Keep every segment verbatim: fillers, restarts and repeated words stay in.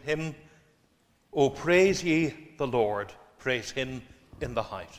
hymn, O praise ye the Lord, praise him in the height.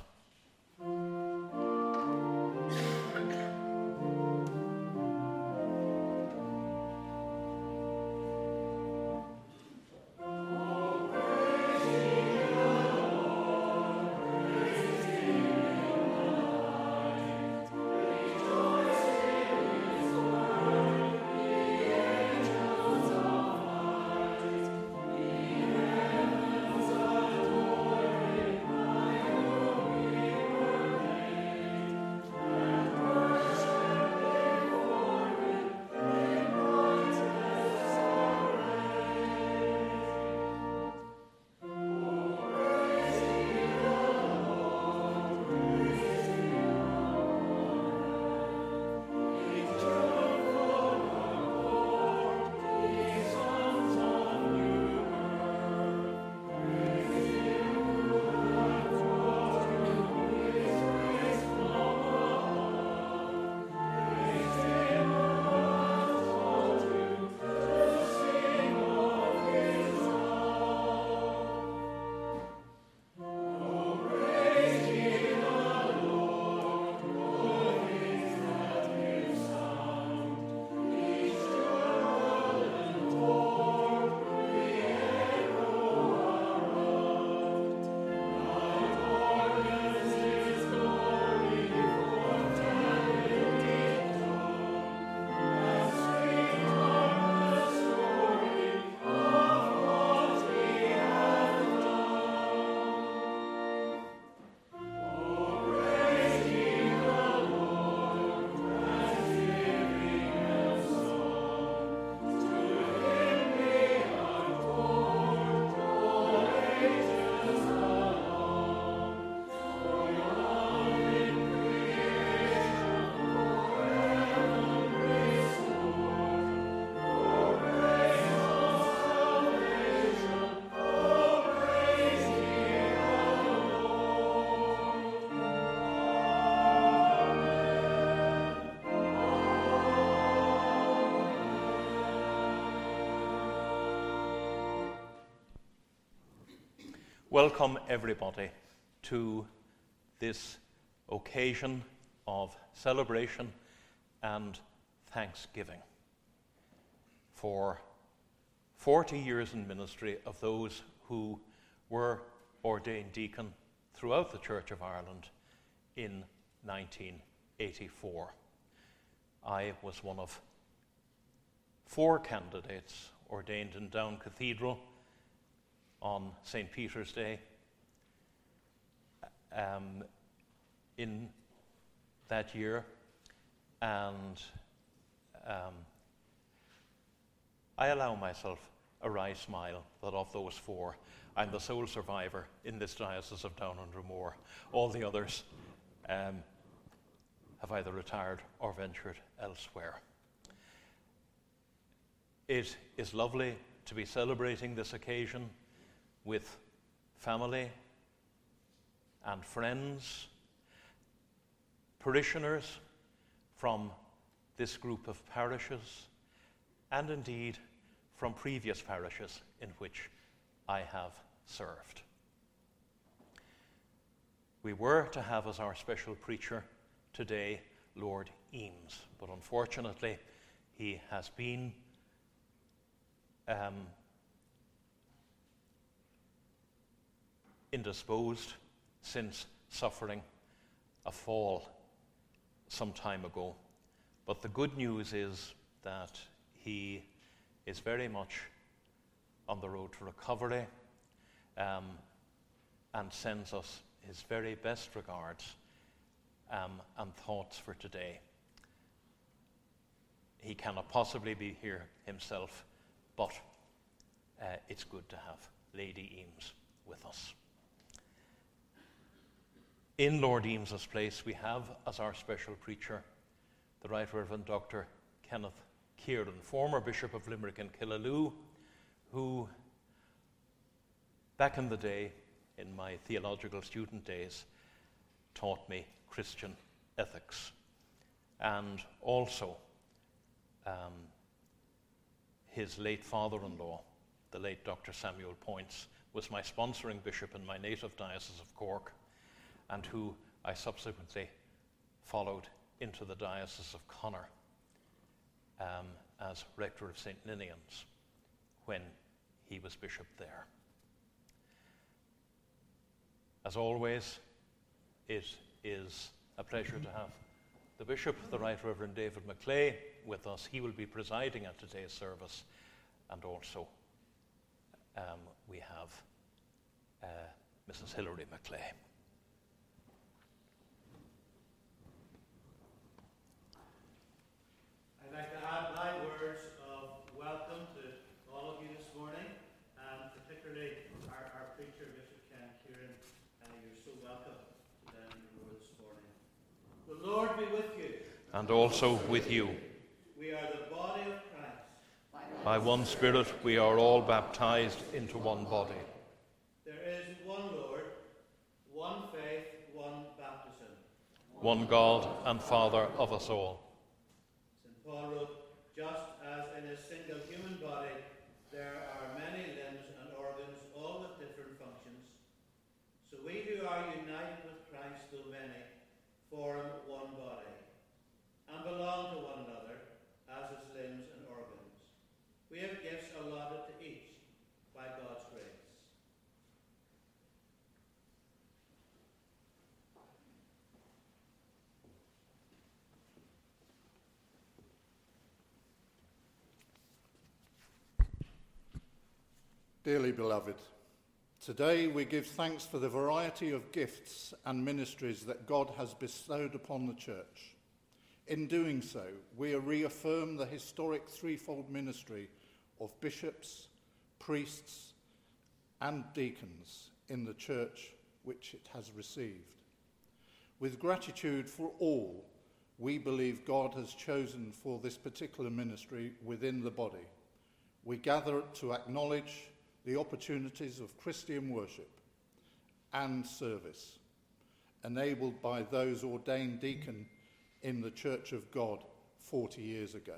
Welcome everybody to this occasion of celebration and thanksgiving for forty years in ministry of those who were ordained deacon throughout the Church of Ireland in nineteen eighty-four. I was one of four candidates ordained in Down Cathedral on Saint Peter's Day um, in that year, and um, I allow myself a wry smile that of those four, I'm the sole survivor in this diocese of Down-under-Moor. All the others um, have either retired or ventured elsewhere. It is lovely to be celebrating this occasion with family and friends, parishioners from this group of parishes, and indeed from previous parishes in which I have served. We were to have as our special preacher today Lord Eames, but unfortunately he has been um, indisposed since suffering a fall some time ago. But the good news is that he is very much on the road to recovery um, and sends us his very best regards um, and thoughts for today. He cannot possibly be here himself, but uh, it's good to have Lady Eames with us. In Lord Eames's place, we have as our special preacher the Right Reverend Doctor Kenneth Kieran, former Bishop of Limerick and Killaloe, who back in the day, in my theological student days, taught me Christian ethics, and also um, his late father-in-law, the late Doctor Samuel Points, was my sponsoring bishop in my native diocese of Cork, and who I subsequently followed into the Diocese of Connor um, as rector of Saint Ninian's when he was bishop there. As always, it is a pleasure to have the bishop, the Right Reverend David Maclay, with us. He will be presiding at today's service, and also um, we have uh, Missus Hilary Maclay. I'd like to add my words of welcome to all of you this morning, and particularly our, our preacher, Bishop Ken Kieran. Uh, you're so welcome to them here this morning. The Lord be with you. And also with you. We are the body of Christ. By one Spirit we are all baptized into one body. There is one Lord, one faith, one baptism. One God and Father of us all. Saint Paul wrote, just as in a single human body there are many limbs and organs, all with different functions, so we who are united with Christ, though many, form one body, and belong to one another as its limbs and organs. We have gifts allotted to each by God's grace. Dearly beloved, today we give thanks for the variety of gifts and ministries that God has bestowed upon the Church. In doing so, we reaffirm the historic threefold ministry of bishops, priests, and deacons in the Church which it has received. With gratitude for all we believe God has chosen for this particular ministry within the body, we gather to acknowledge the opportunities of Christian worship and service, enabled by those ordained deacon in the Church of God forty years ago.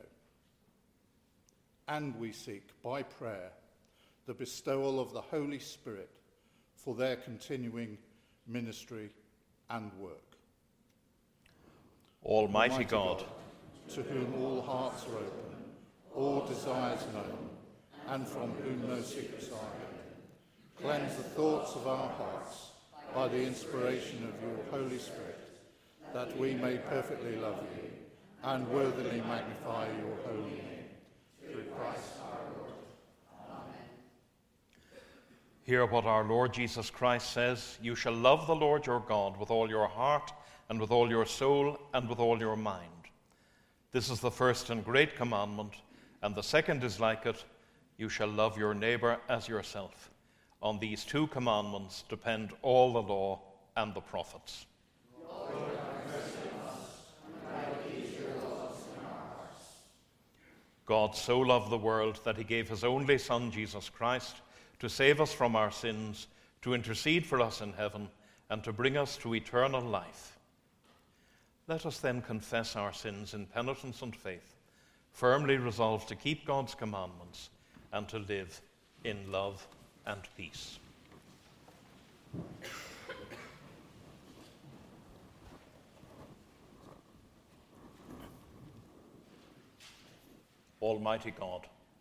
And we seek, by prayer, the bestowal of the Holy Spirit for their continuing ministry and work. Almighty, Almighty God, God, to whom all hearts are open, all desires known, and from whom no secrets are hidden, cleanse the thoughts of our hearts by the inspiration of your Holy Spirit, that we may perfectly love you and worthily magnify your holy name. Through Christ our Lord. Amen. hear what our Lord Jesus Christ says: you shall love the Lord your God with all your heart and with all your soul and with all your mind. This is the first and great commandment, and the second is like it: you shall love your neighbor as yourself. On these two commandments depend all the law and the prophets. Lord, have mercy on us, and write these your laws in our hearts. God so loved the world that he gave his only Son, Jesus Christ, to save us from our sins, to intercede for us in heaven, and to bring us to eternal life. Let us then confess our sins in penitence and faith, firmly resolved to keep God's commandments and to live in love and peace. Almighty God,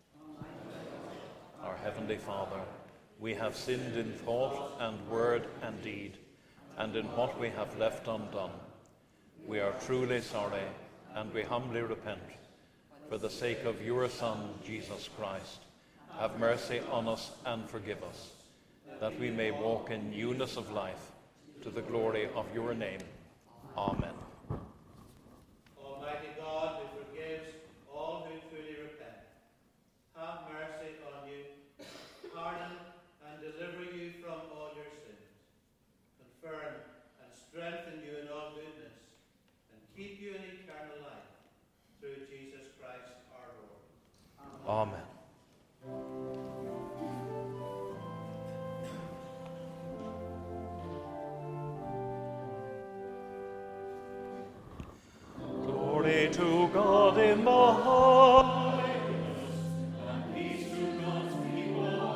our Heavenly Father, we have sinned in thought and word and deed, and in what we have left undone. We are truly sorry, and we humbly repent. For the sake of your Son, Jesus Christ, have mercy on us and forgive us, that we may walk in newness of life, to the glory of your name. Amen. Almighty God, who forgives all who truly repent, have mercy on you, pardon and deliver you from all your sins, confirm and strengthen you in all goodness, and keep you in eternal life, through Jesus Christ our Lord. Amen. Amen. Glory to God in the highest, and peace to God's people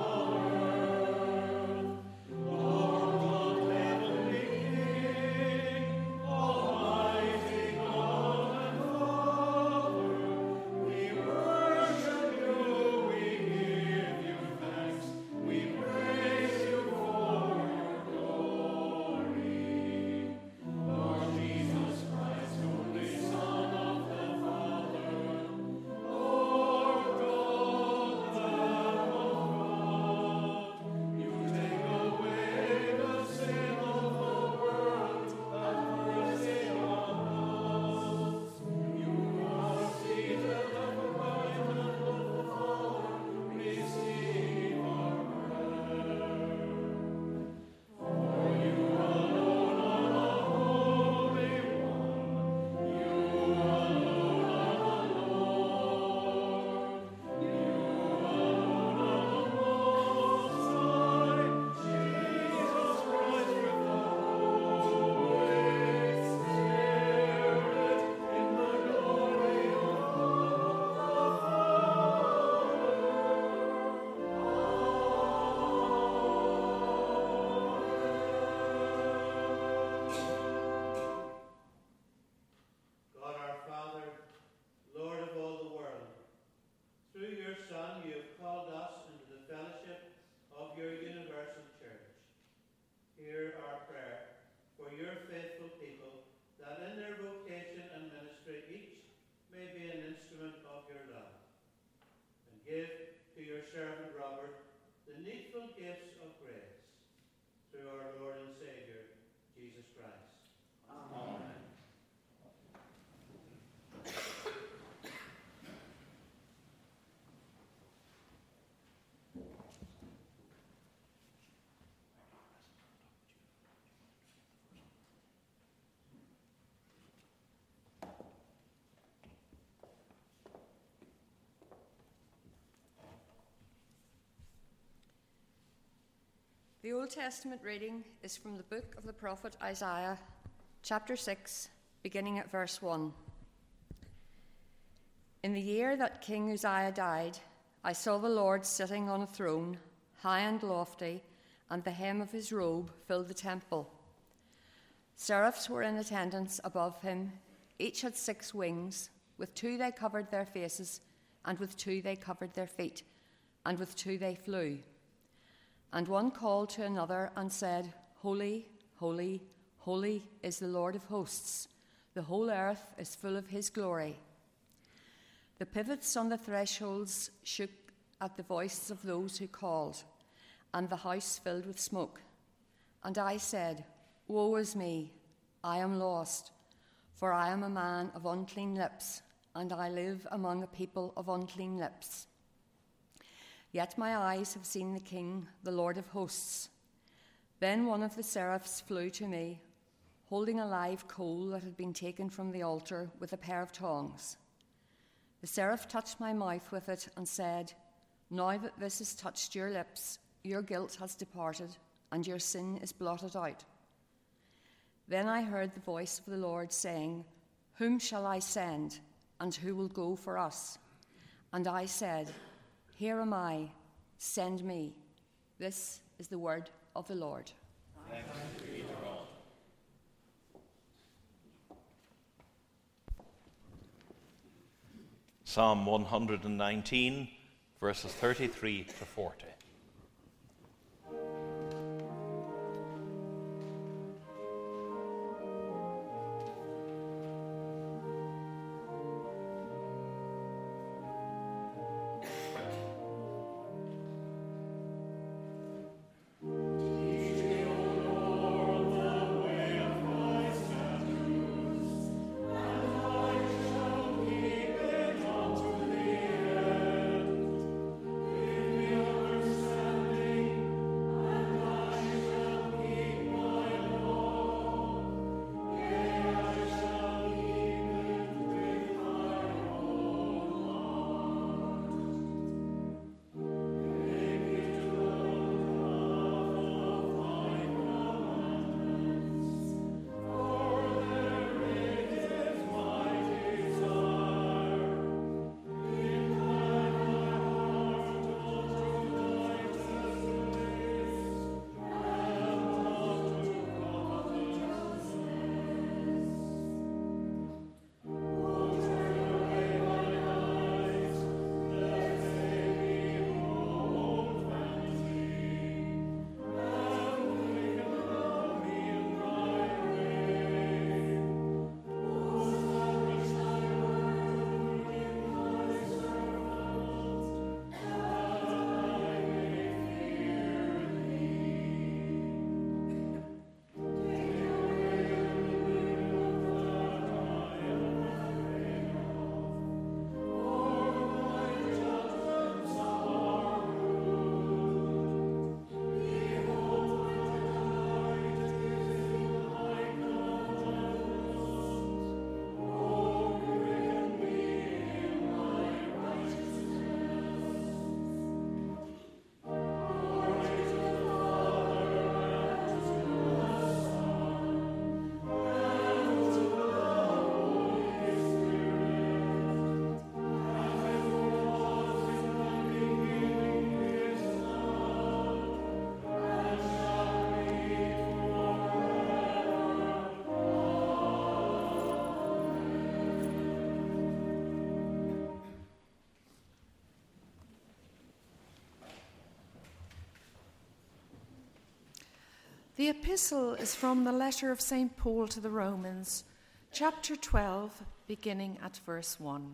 your Son, you have called us into the fellowship of your universal church. Hear our prayer for your faithful people, that in their vocation and ministry each may be an instrument of your love. And give to your servant Robert the needful gifts of grace, through our Lord and Saviour, Jesus Christ. Amen. Amen. The Old Testament reading is from the book of the prophet Isaiah, chapter six, beginning at verse one. In the year that King Uzziah died, I saw the Lord sitting on a throne, high and lofty, and the hem of his robe filled the temple. Seraphs were in attendance above him. Each had six wings. With two they covered their faces, and with two they covered their feet, and with two they flew. And one called to another and said, Holy, holy, holy is the Lord of hosts. The whole earth is full of his glory. The pivots on the thresholds shook at the voices of those who called, and the house filled with smoke. And I said, Woe is me, I am lost, for I am a man of unclean lips, and I live among a people of unclean lips. Yet my eyes have seen the King, the Lord of hosts. Then one of the seraphs flew to me, holding a live coal that had been taken from the altar with a pair of tongs. The seraph touched my mouth with it and said, Now that this has touched your lips, your guilt has departed, and your sin is blotted out. Then I heard the voice of the Lord saying, Whom shall I send, and who will go for us? And I said, Here am I, send me. This is the word of the Lord. Thanks be to God. Psalm one hundred nineteen, verses thirty-three to forty. Thank The epistle is from the letter of Saint Paul to the Romans, chapter twelve, beginning at verse one.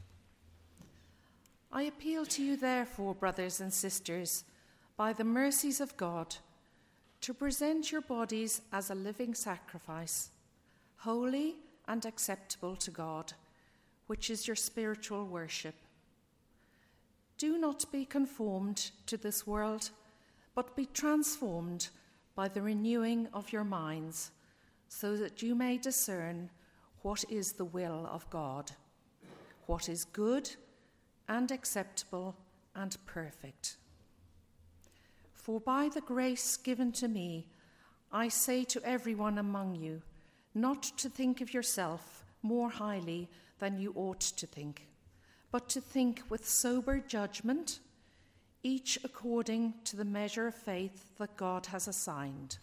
I appeal to you, therefore, brothers and sisters, by the mercies of God, to present your bodies as a living sacrifice, holy and acceptable to God, which is your spiritual worship. Do not be conformed to this world, but be transformed by the renewing of your minds, so that you may discern what is the will of God, what is good and acceptable and perfect. For by the grace given to me, I say to everyone among you, not to think of yourself more highly than you ought to think, but to think with sober judgment, each according to the measure of faith that God has assigned.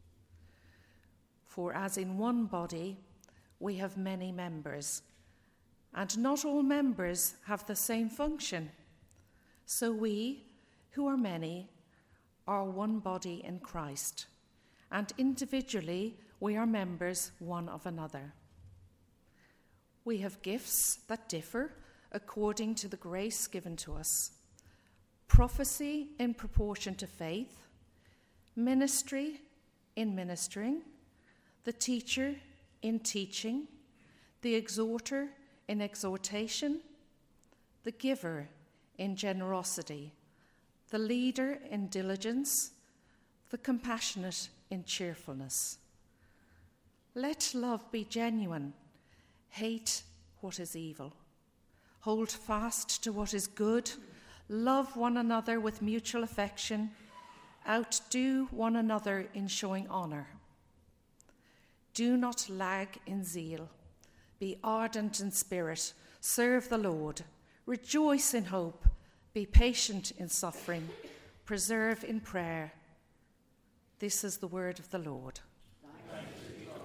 For as in one body we have many members, and not all members have the same function, so we, who are many, are one body in Christ, and individually we are members one of another. We have gifts that differ according to the grace given to us: prophecy in proportion to faith, ministry in ministering, the teacher in teaching, the exhorter in exhortation, the giver in generosity, the leader in diligence, the compassionate in cheerfulness. Let love be genuine. Hate what is evil. Hold fast to what is good. Love one another with mutual affection. Outdo one another in showing honor. Do not lag in zeal. Be ardent in spirit. Serve the Lord. Rejoice in hope. Be patient in suffering. Preserve in prayer. This is the word of the Lord. Thanks be to God.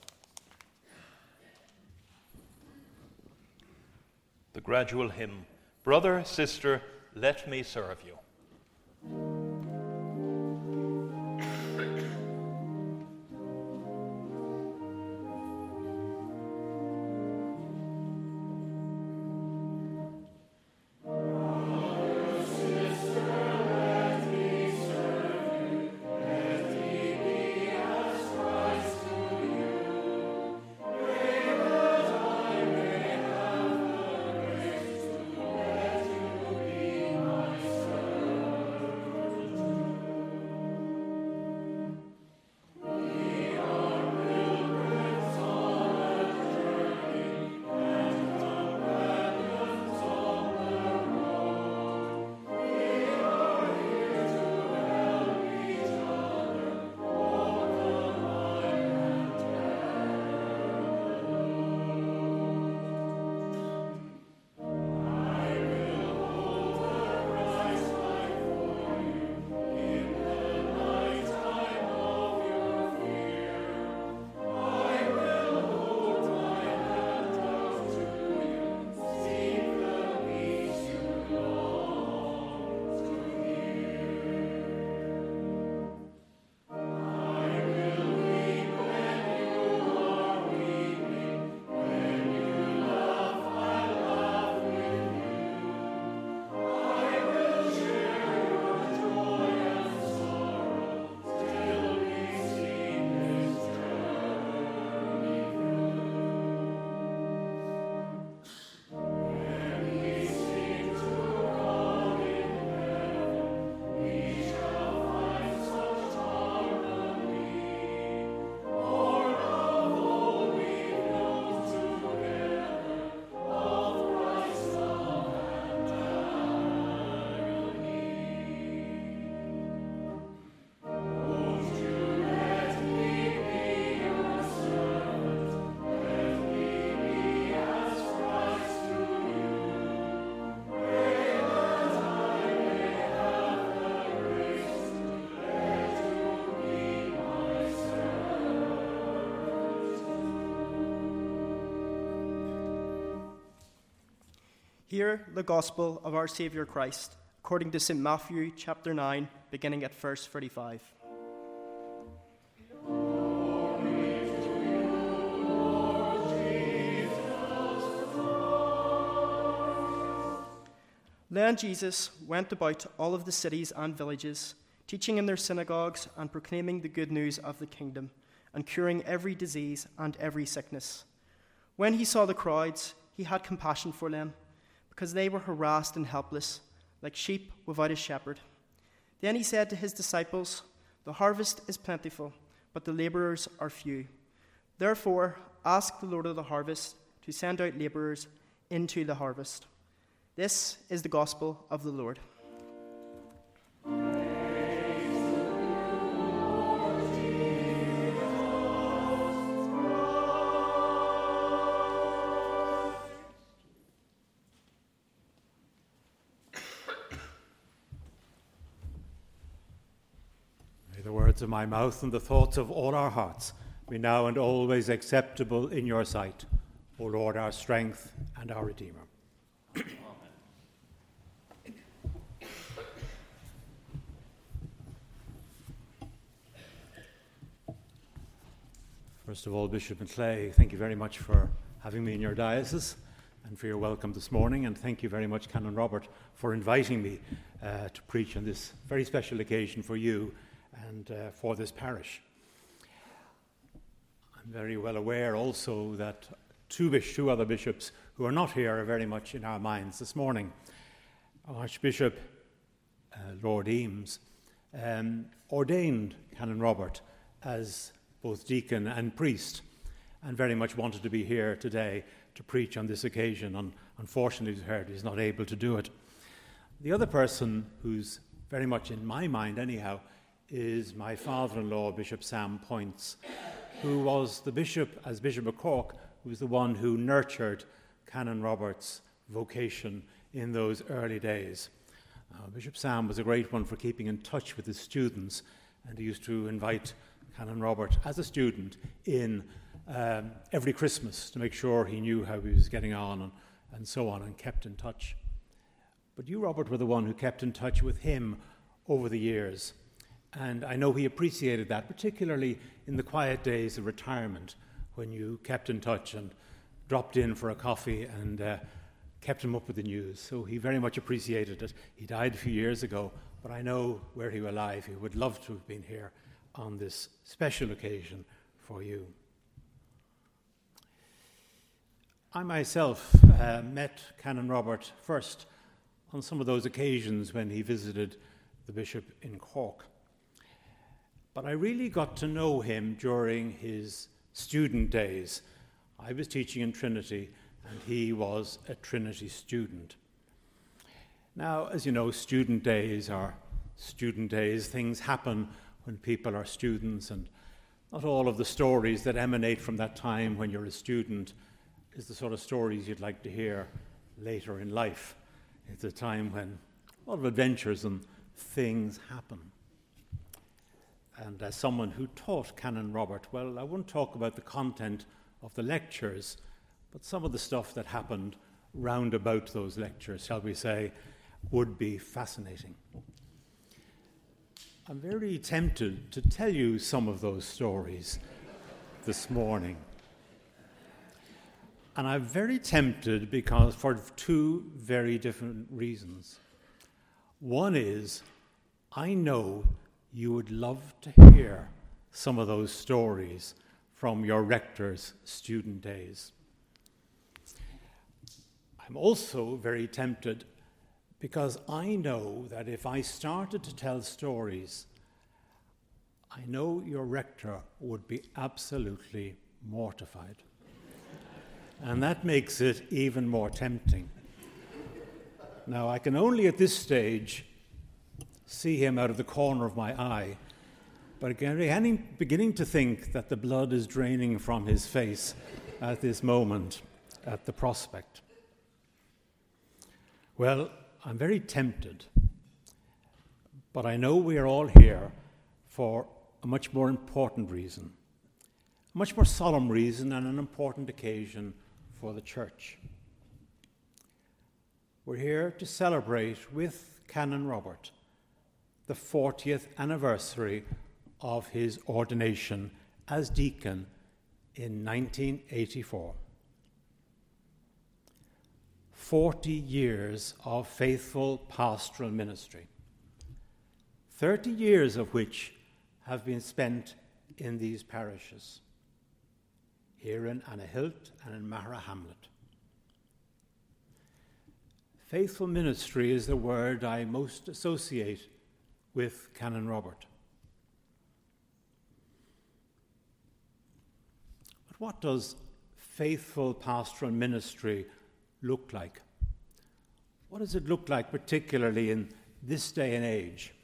The gradual hymn, Brother, Sister, Let Me Serve You. Hear the gospel of our Saviour Christ, according to Saint Matthew chapter nine, beginning at verse thirty-five. Then Jesus went about all of the cities and villages, teaching in their synagogues and proclaiming the good news of the kingdom, and curing every disease and every sickness. When he saw the crowds, he had compassion for them, because they were harassed and helpless, like sheep without a shepherd. Then he said to his disciples, "The harvest is plentiful, but the laborers are few. Therefore, ask the Lord of the harvest to send out laborers into the harvest." This is the gospel of the Lord. May the words of my mouth and the thoughts of all our hearts be now and always acceptable in your sight, O Lord, our strength and our Redeemer. First of all, Bishop McClay, thank you very much for having me in your diocese and for your welcome this morning, and thank you very much, Canon Robert, for inviting me uh, to preach on this very special occasion for you and uh, for this parish. I'm very well aware also that two, bish- two other bishops who are not here are very much in our minds this morning. Archbishop uh, Lord Eames um, ordained Canon Robert as both deacon and priest, and very much wanted to be here today to preach on this occasion. Un- unfortunately, he's heard he's not able to do it. The other person who's very much in my mind anyhow is my father-in-law, Bishop Sam Points, who was the bishop, as Bishop of Cork, who was the one who nurtured Canon Robert's vocation in those early days. Uh, Bishop Sam was a great one for keeping in touch with his students, and he used to invite Canon Robert as a student in um, every Christmas to make sure he knew how he was getting on and, and so on, and kept in touch. But you, Robert, were the one who kept in touch with him over the years. And I know he appreciated that, particularly in the quiet days of retirement, when you kept in touch and dropped in for a coffee and uh, kept him up with the news. So he very much appreciated it. He died a few years ago, but I know, were he alive, he would love to have been here on this special occasion for you. I myself uh, met Canon Robert first on some of those occasions when he visited the bishop in Cork. But I really got to know him during his student days. I was teaching in Trinity, and he was a Trinity student. Now, as you know, student days are student days. Things happen when people are students, and not all of the stories that emanate from that time when you're a student is the sort of stories you'd like to hear later in life. It's a time when a lot of adventures and things happen. And as someone who taught Canon Robert, well, I won't talk about the content of the lectures, but some of the stuff that happened round about those lectures, shall we say, would be fascinating. I'm very tempted to tell you some of those stories this morning. And I'm very tempted because for two very different reasons. One is, I know you would love to hear some of those stories from your rector's student days. I'm also very tempted because I know that if I started to tell stories, I know your rector would be absolutely mortified. And that makes it even more tempting. Now, I can only at this stage see him out of the corner of my eye, but again, beginning to think that the blood is draining from his face at this moment, at the prospect. Well, I'm very tempted, but I know we are all here for a much more important reason, a much more solemn reason and an important occasion for the Church. We're here to celebrate with Canon Robert the fortieth anniversary of his ordination as deacon in nineteen eighty-four. forty years of faithful pastoral ministry, thirty years of which have been spent in these parishes, here in Annahilt and in Mahra Hamlet. Faithful ministry is the word I most associate with Canon Robert. But what does faithful pastoral ministry look like? What does it look like, particularly in this day and age?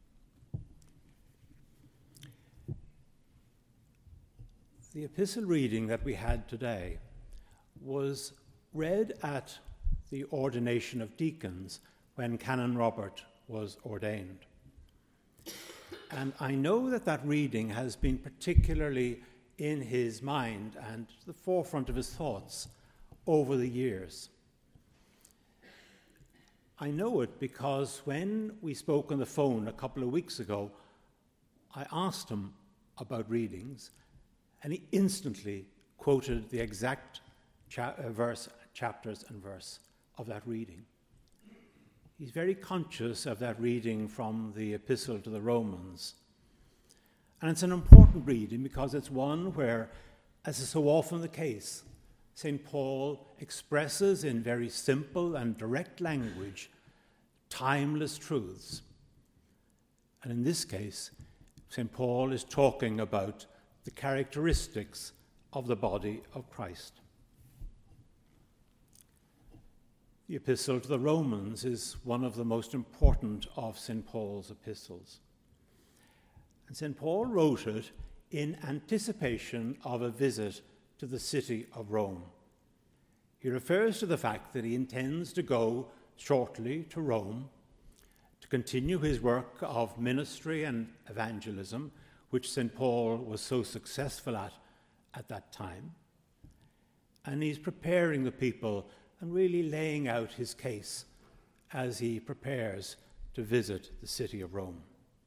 The epistle reading that we had today was read at the ordination of deacons when Canon Robert was ordained. And I know that that reading has been particularly in his mind and the forefront of his thoughts over the years. I know it because when we spoke on the phone a couple of weeks ago, I asked him about readings, and he instantly quoted the exact cha- uh, verse, chapters and verse of that reading. He's very conscious of that reading from the Epistle to the Romans. And it's an important reading because it's one where, as is so often the case, Saint Paul expresses in very simple and direct language timeless truths. And in this case, Saint Paul is talking about the characteristics of the body of Christ. The Epistle to the Romans is one of the most important of Saint Paul's epistles. And Saint Paul wrote it in anticipation of a visit to the city of Rome. He refers to the fact that he intends to go shortly to Rome to continue his work of ministry and evangelism, which Saint Paul was so successful at at that time. And he's preparing the people and really laying out his case as he prepares to visit the city of Rome.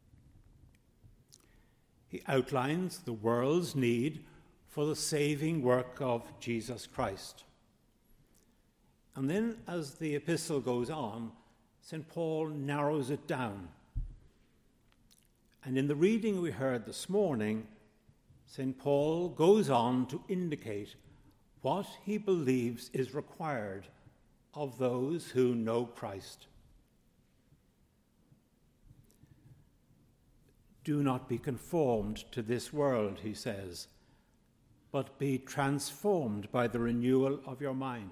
He outlines the world's need for the saving work of Jesus Christ. And then, as the epistle goes on, Saint Paul narrows it down. And in the reading we heard this morning, Saint Paul goes on to indicate what he believes is required of those who know Christ. Do not be conformed to this world, he says, but be transformed by the renewal of your mind.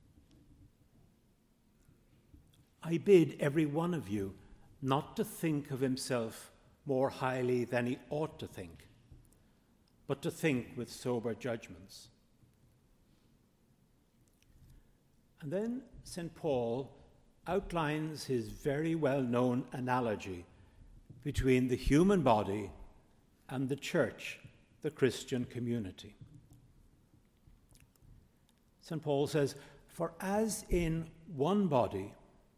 I bid every one of you not to think of himself more highly than he ought to think, but to think with sober judgments. And then Saint Paul outlines his very well-known analogy between the human body and the church, the Christian community. Saint Paul says, "For as in one body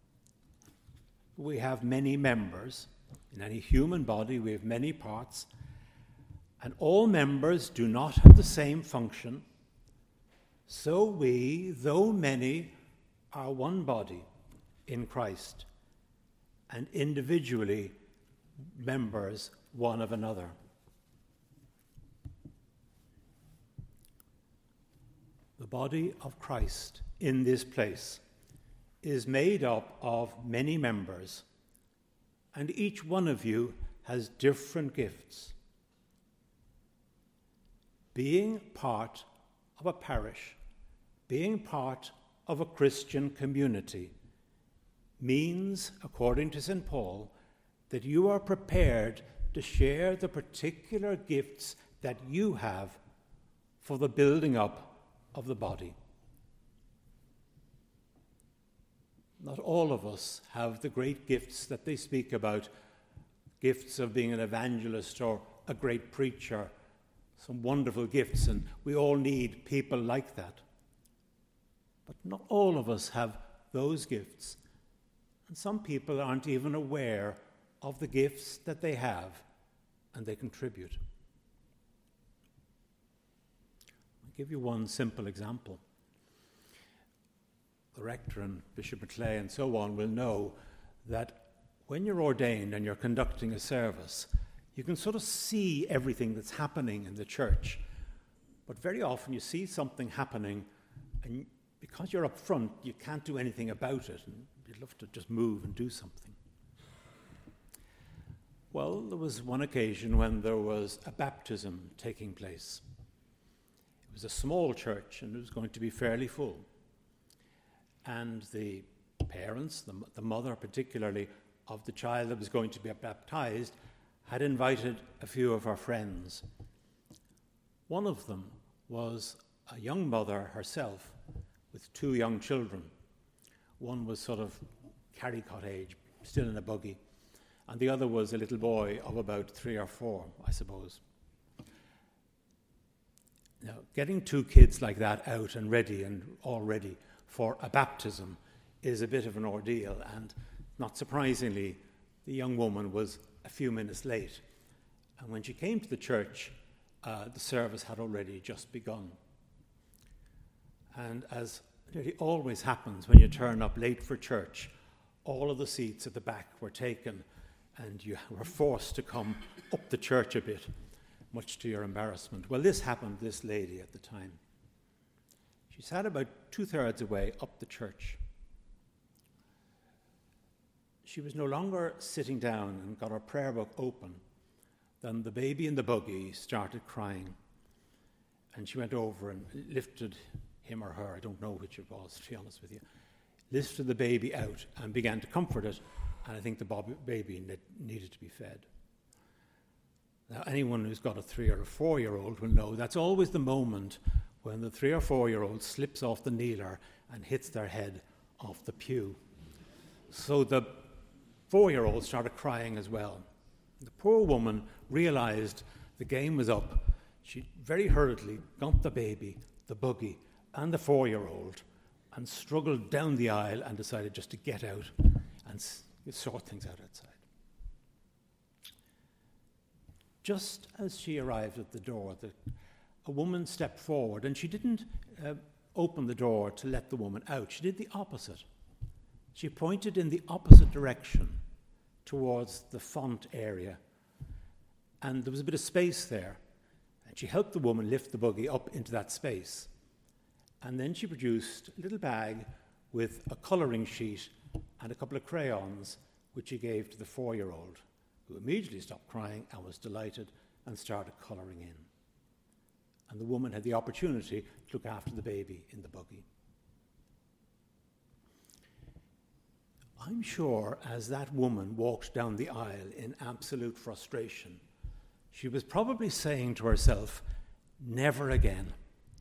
we have many members, in any human body we have many parts, and all members do not have the same function, so we, though many, are one body in Christ, and individually members one of another." The body of Christ in this place is made up of many members, and each one of you has different gifts. Being part of a parish, being part of a Christian community, means, according to Saint Paul, that you are prepared to share the particular gifts that you have for the building up of the body. Not all of us have the great gifts that they speak about, gifts of being an evangelist or a great preacher, some wonderful gifts, and we all need people like that. But not all of us have those gifts, and some people aren't even aware of the gifts that they have, and they contribute. I'll give you one simple example. the rector and Bishop McClay and so on will know that when you're ordained and you're conducting a service, you can sort of see everything that's happening in the church. But very often you see something happening, and because you're up front, you can't do anything about it, and you'd love to just move and do something. Well, there was one occasion when there was a baptism taking place. It was a small church, and it was going to be fairly full. And the parents, the, the mother particularly, of the child that was going to be baptized, had invited a few of her friends. One of them was a young mother herself with two young children. One was sort of carrycot age, still in a buggy, and the other was a little boy of about three or four, I suppose. Now, getting two kids like that out and ready and all ready for a baptism is a bit of an ordeal, and not surprisingly, the young woman was a few minutes late. And when she came to the church, uh, the service had already just begun. And as it always happens when you turn up late for church, all of the seats at the back were taken, and you were forced to come up the church a bit, much to your embarrassment. Well, this happened to this lady at the time. She sat about two-thirds away up the church. She was no longer sitting down and got her prayer book open than the baby in the buggy started crying. And she went over and lifted him or her, I don't know which it was, to be honest with you, lifted the baby out and began to comfort it, and I think the baby needed to be fed. Now, anyone who's got a three or a four-year-old will know that's always the moment when the three or four-year-old slips off the kneeler and hits their head off the pew. So the four-year-old started crying as well. The poor woman realized the game was up. She very hurriedly got the baby, the buggy, and the four-year-old and struggled down the aisle and decided just to get out and sort things out outside. Just as she arrived at the door, the, a woman stepped forward, and she didn't uh, open the door to let the woman out. She did the opposite. She pointed in the opposite direction towards the font area, and there was a bit of space there. And she helped the woman lift the buggy up into that space. And then she produced a little bag with a colouring sheet and a couple of crayons, which she gave to the four-year-old, who immediately stopped crying and was delighted and started colouring in. And the woman had the opportunity to look after the baby in the buggy. I'm sure as that woman walked down the aisle in absolute frustration, she was probably saying to herself, "Never again."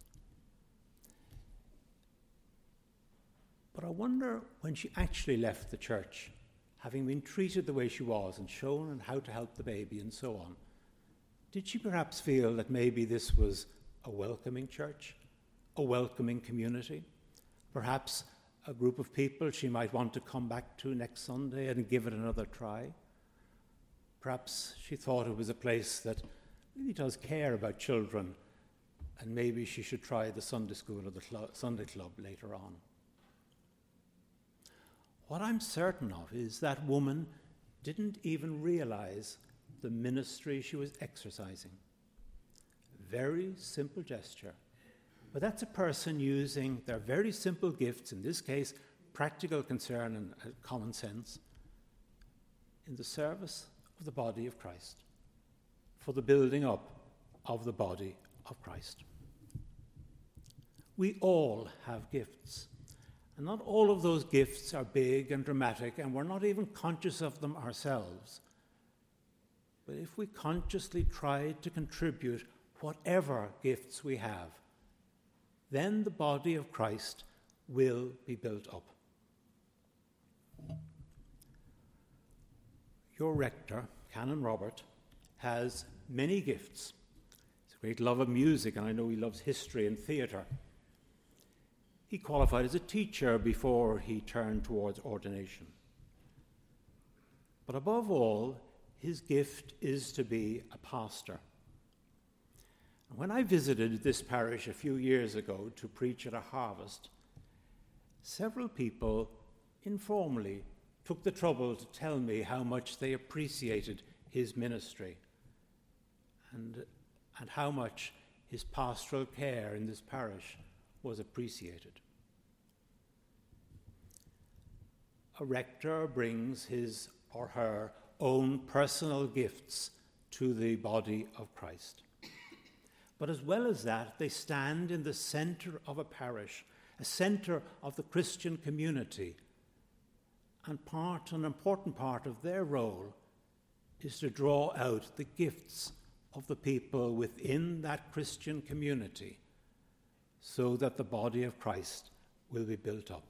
But I wonder, when she actually left the church, having been treated the way she was and shown how to help the baby and so on, did she perhaps feel that maybe this was a welcoming church, a welcoming community, perhaps a group of people she might want to come back to next Sunday and give it another try? Perhaps she thought it was a place that really does care about children, and maybe she should try the Sunday school or the cl- Sunday club later on. What I'm certain of is that woman didn't even realize the ministry she was exercising. Very simple gesture. But that's a person using their very simple gifts, in this case, practical concern and uh, common sense, in the service of the body of Christ, for the building up of the body of Christ. We all have gifts. And not all of those gifts are big and dramatic, and we're not even conscious of them ourselves. But if we consciously try to contribute whatever gifts we have, then the body of Christ will be built up. Your rector, Canon Robert, has many gifts. He's a great love of music, and I know he loves history and theatre. He qualified as a teacher before he turned towards ordination. But above all, his gift is to be a pastor. And when I visited this parish a few years ago to preach at a harvest, several people informally took the trouble to tell me how much they appreciated his ministry and, and how much his pastoral care in this parish was appreciated. A rector brings his or her own personal gifts to the body of Christ. But as well as that, they stand in the centre of a parish, a centre of the Christian community. And part, an important part of their role is to draw out the gifts of the people within that Christian community so that the body of Christ will be built up.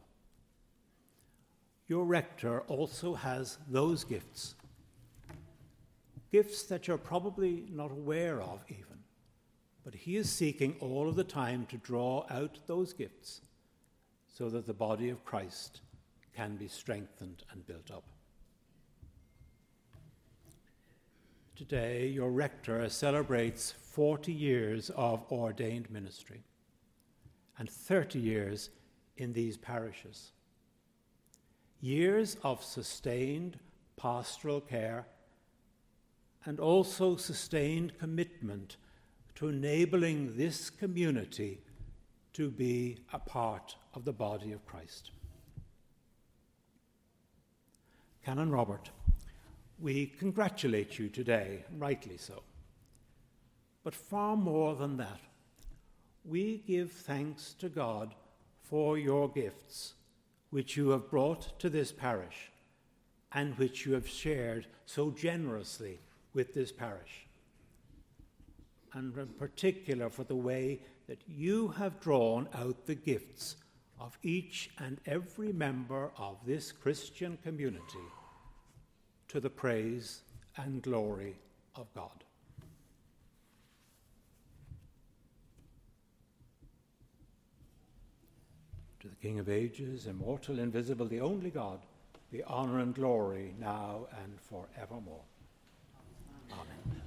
Your rector also has those gifts, gifts that you're probably not aware of even, but he is seeking all of the time to draw out those gifts so that the body of Christ can be strengthened and built up. Today, your rector celebrates forty years of ordained ministry and thirty years in these parishes. Years of sustained pastoral care and also sustained commitment to enabling this community to be a part of the body of Christ. Canon Robert, we congratulate you today, rightly so. But far more than that, we give thanks to God for your gifts, which you have brought to this parish and which you have shared so generously with this parish. And in particular for the way that you have drawn out the gifts of each and every member of this Christian community to the praise and glory of God. To the King of ages, immortal, invisible, the only God, be honor and glory now and forevermore. Amen.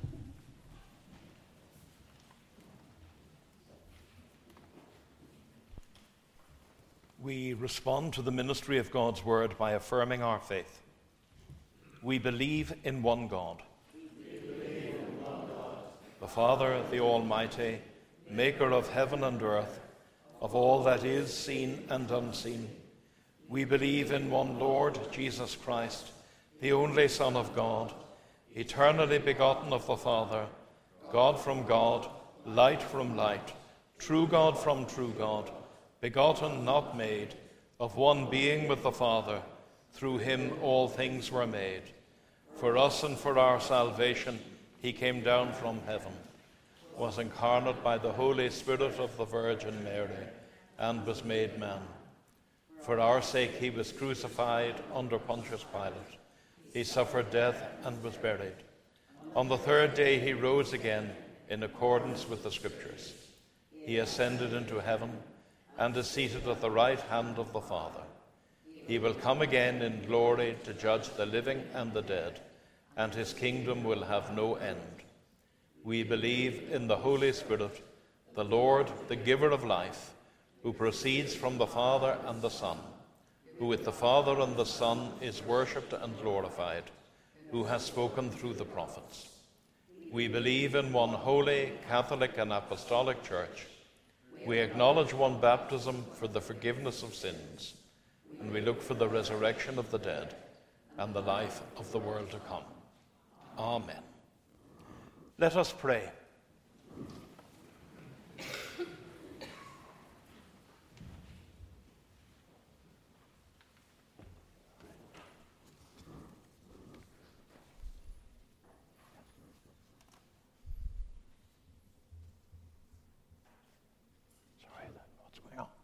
We respond to the ministry of God's word by affirming our faith. We believe in one God, We believe in one God, the Father, the Almighty, maker of heaven and earth, of all that is seen and unseen. We believe in one Lord, Jesus Christ, the only Son of God, eternally begotten of the Father, God from God, light from light, true God from true God, begotten, not made, of one being with the Father. Through him all things were made. For us and for our salvation he came down from heaven, was incarnate by the Holy Spirit of the Virgin Mary, and was made man. For our sake he was crucified under Pontius Pilate. He suffered death and was buried. On the third day he rose again in accordance with the Scriptures. He ascended into heaven and is seated at the right hand of the Father. He will come again in glory to judge the living and the dead, and his kingdom will have no end. We believe in the Holy Spirit, the Lord, the giver of life, who proceeds from the Father and the Son, who with the Father and the Son is worshipped and glorified, who has spoken through the prophets. We believe in one holy, Catholic and Apostolic Church. We acknowledge one baptism for the forgiveness of sins, and we look for the resurrection of the dead and the life of the world to come. Amen. Let us pray. Sorry, what's going on?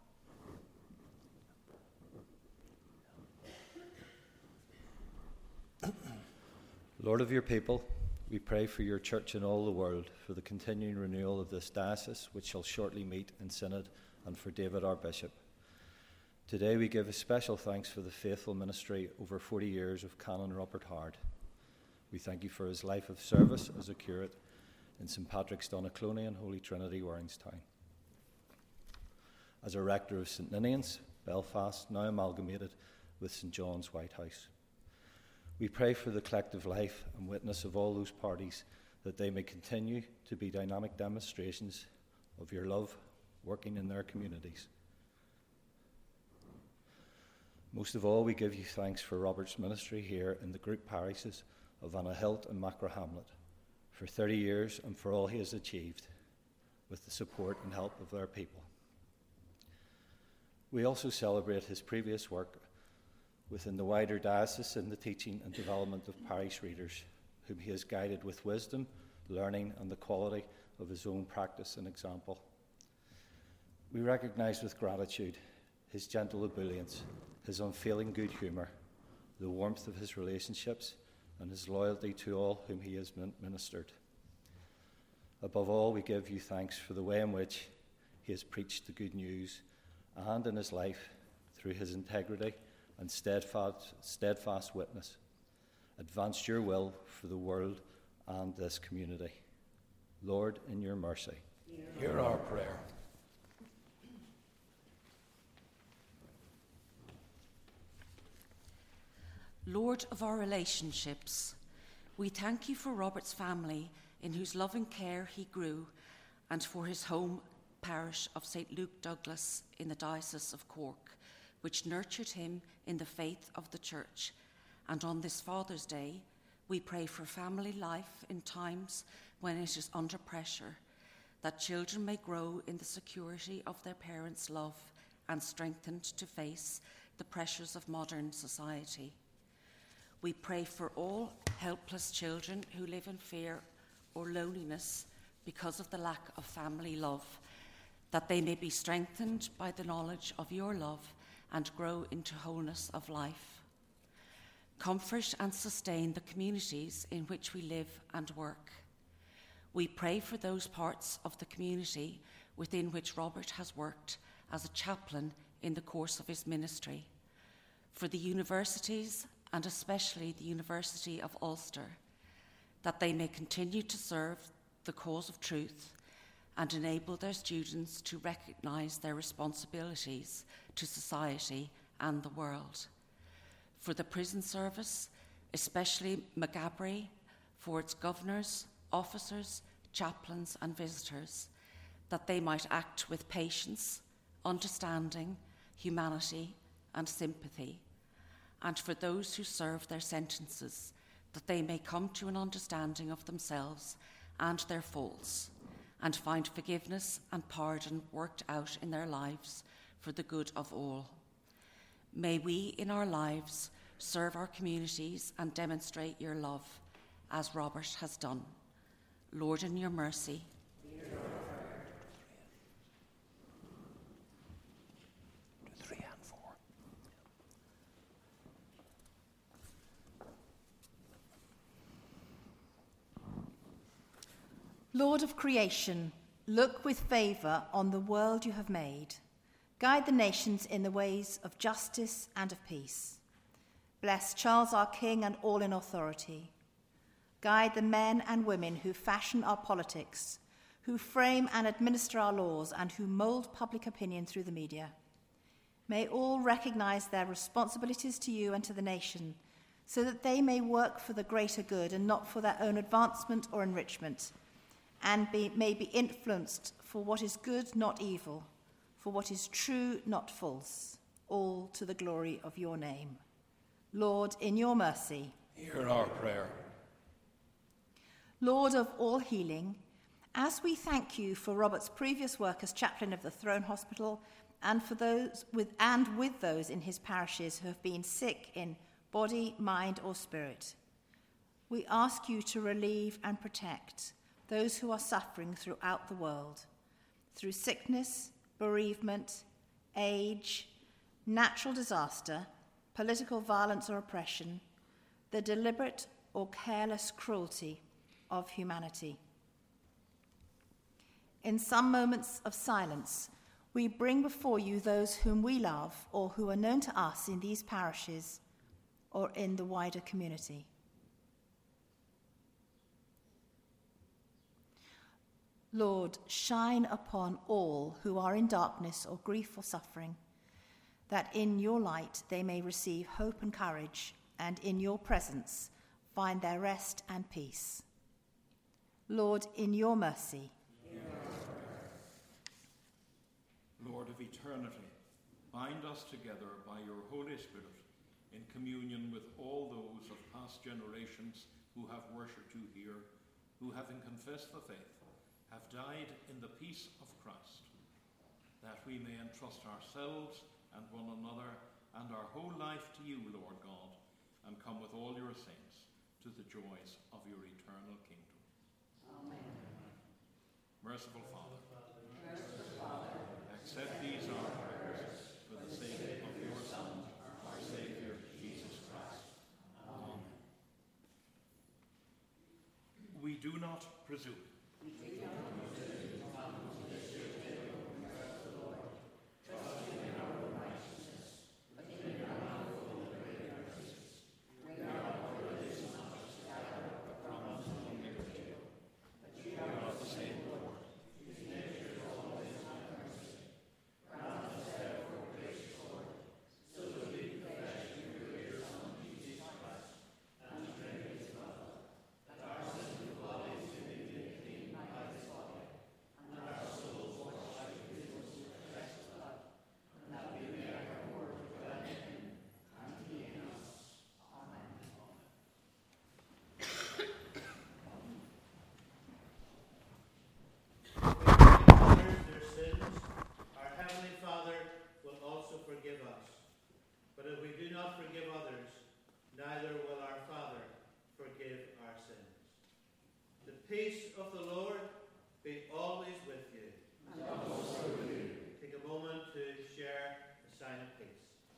Lord of your people, we pray for your church in all the world, for the continuing renewal of this diocese, which shall shortly meet in synod, and for David our bishop. Today we give a special thanks for the faithful ministry over forty years of Canon Robert Hard. We thank you for his life of service as a curate in Saint Patrick's Donaghcloney and Holy Trinity, Warringstown. As a rector of Saint Ninian's, Belfast, now amalgamated with St John's White House. We pray for the collective life and witness of all those parties, that they may continue to be dynamic demonstrations of your love working in their communities. Most of all, we give you thanks for Robert's ministry here in the group parishes of Annahilt and Macrohamlet, for thirty years and for all he has achieved with the support and help of their people. We also celebrate his previous work within the wider diocese in the teaching and development of parish readers, whom he has guided with wisdom, learning, and the quality of his own practice and example. We recognise with gratitude his gentle ebullience, his unfailing good humour, the warmth of his relationships, and his loyalty to all whom he has ministered. Above all, we give you thanks for the way in which he has preached the good news, and in his life, through his integrity and steadfast, steadfast witness, advanced your will for the world and this community. Lord, in your mercy, hear our prayer. Lord of our relationships, we thank you for Robert's family, in whose loving care he grew, and for his home parish of Saint Luke Douglas in the Diocese of Cork, which nurtured him in the faith of the Church. And on this Father's Day, we pray for family life in times when it is under pressure, that children may grow in the security of their parents' love and strengthened to face the pressures of modern society. We pray for all helpless children who live in fear or loneliness because of the lack of family love, that they may be strengthened by the knowledge of your love and grow into wholeness of life. Comfort and sustain the communities in which we live and work. We pray for those parts of the community within which Robert has worked as a chaplain in the course of his ministry, for the universities and especially the University of Ulster, that they may continue to serve the cause of truth and enable their students to recognise their responsibilities to society and the world. For the prison service, especially Maghaberry, for its governors, officers, chaplains and visitors, that they might act with patience, understanding, humanity and sympathy, and for those who serve their sentences, that they may come to an understanding of themselves and their faults, and find forgiveness and pardon worked out in their lives for the good of all. May we in our lives serve our communities and demonstrate your love, as Robert has done. Lord, in your mercy, Lord of creation, look with favour on the world you have made. Guide the nations in the ways of justice and of peace. Bless Charles our King and all in authority. Guide the men and women who fashion our politics, who frame and administer our laws, and who mould public opinion through the media. May all recognise their responsibilities to you and to the nation, so that they may work for the greater good and not for their own advancement or enrichment, and be, may be influenced for what is good, not evil, for what is true, not false, all to the glory of your name. Lord, in your mercy, hear our prayer. Lord of all healing, as we thank you for Robert's previous work as chaplain of the Throne Hospital and for those with and with those in his parishes who have been sick in body, mind, or spirit, we ask you to relieve and protect those who are suffering throughout the world, through sickness, bereavement, age, natural disaster, political violence or oppression, the deliberate or careless cruelty of humanity. In some moments of silence, we bring before you those whom we love or who are known to us in these parishes or in the wider community. Lord, shine upon all who are in darkness or grief or suffering. that in your light they may receive hope and courage, and in your presence find their rest and peace. Lord, in your mercy. Lord of eternity, bind us together by your Holy Spirit in communion with all those of past generations who have worshipped you here, who, having confessed the faith, have died in the peace of Christ, that we may entrust ourselves and one another and our whole life to you, Lord God, and come with all your saints to the joys of your eternal kingdom. Amen. Merciful Father, Merciful Father, accept these our prayers for the sake of your Son, our Saviour, Jesus Christ. Amen. We do not presume. We do not presume. neither will our Father forgive our sins. The peace of the Lord be always with you. And also with you. Take a moment to share a sign of peace.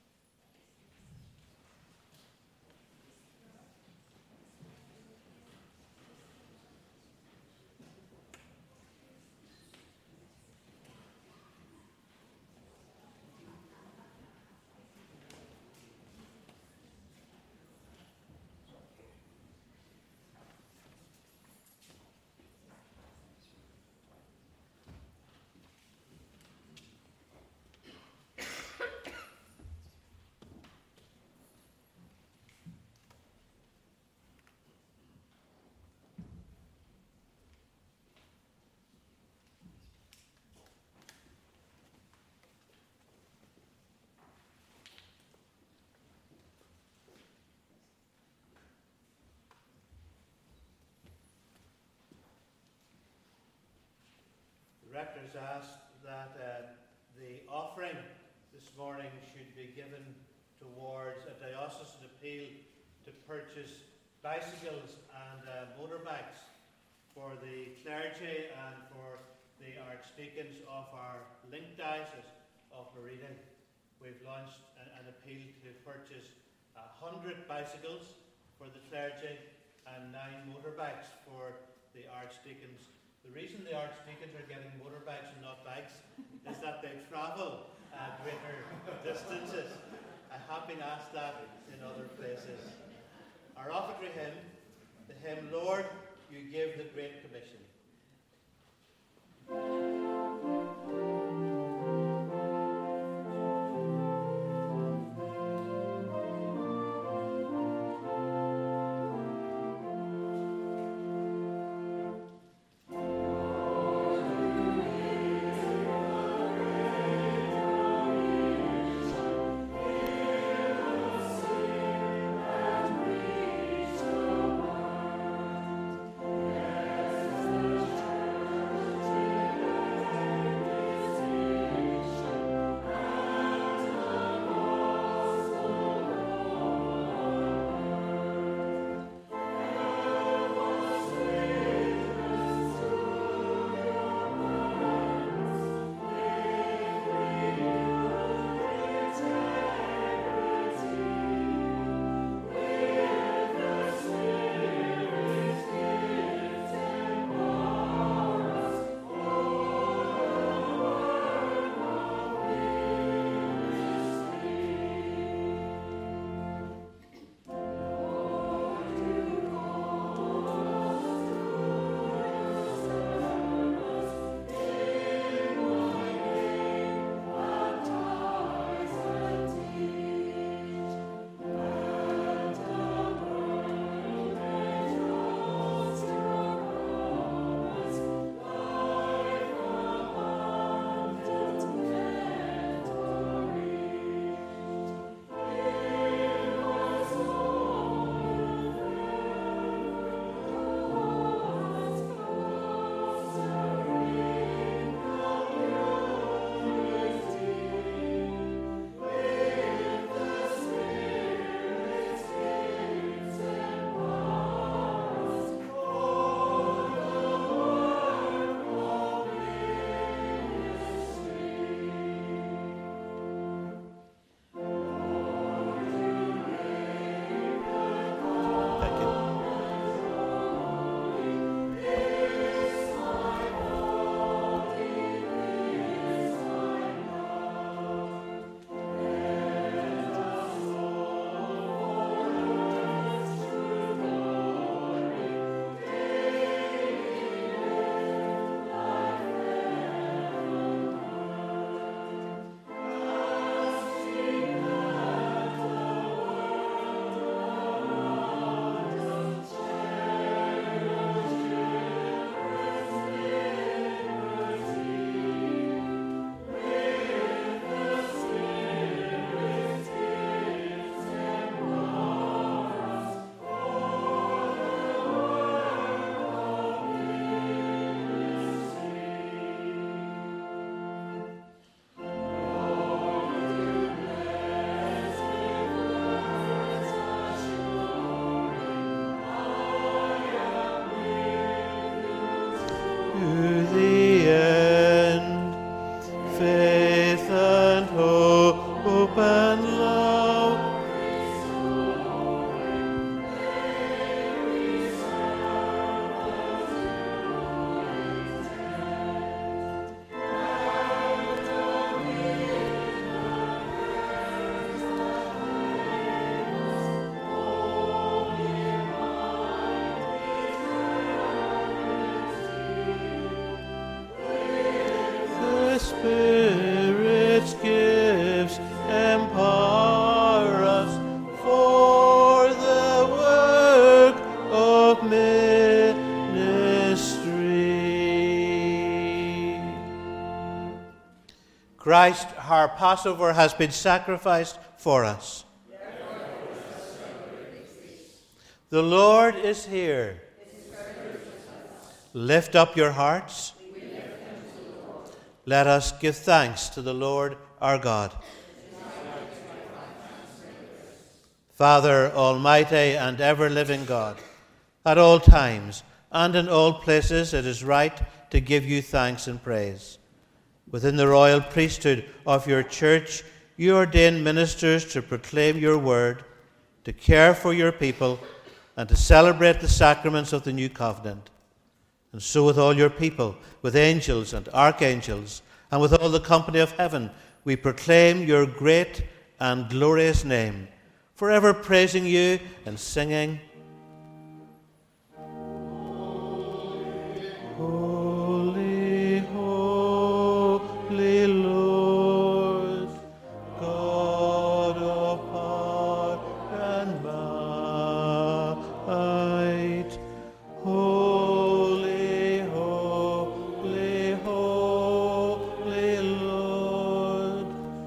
The rectors asked that uh, the offering this morning should be given towards a diocesan appeal to purchase bicycles and uh, motorbikes for the clergy and for the archdeacons of our linked diocese of Merida. We've launched an, an appeal to purchase one hundred bicycles for the clergy and nine motorbikes for the archdeacons. The reason the archdeacons are getting motorbikes and not bikes is that they travel uh, greater distances. I have been asked that in other places. Our offertory hymn, the hymn, Lord, You Give the Great Commission. Yes. Christ, our Passover, has been sacrificed for us. The Lord is here. Lift up your hearts. Let us give thanks to the Lord our God. Father, almighty and ever-living God, at all times and in all places it is right to give you thanks and praise. Within the royal priesthood of your church, you ordain ministers to proclaim your word, to care for your people, and to celebrate the sacraments of the new covenant. And so with all your people, with angels and archangels, and with all the company of heaven, we proclaim your great and glorious name, forever praising you and singing, Holy, holy Lord, God of power and might. Holy, holy, holy Lord,